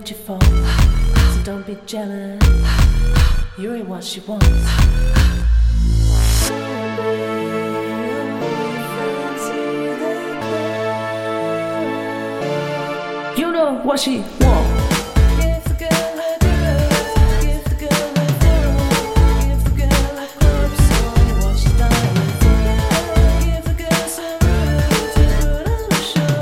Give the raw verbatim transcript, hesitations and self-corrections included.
meant you for. So don't be jealous. You ain't what she wants. You know what she wants.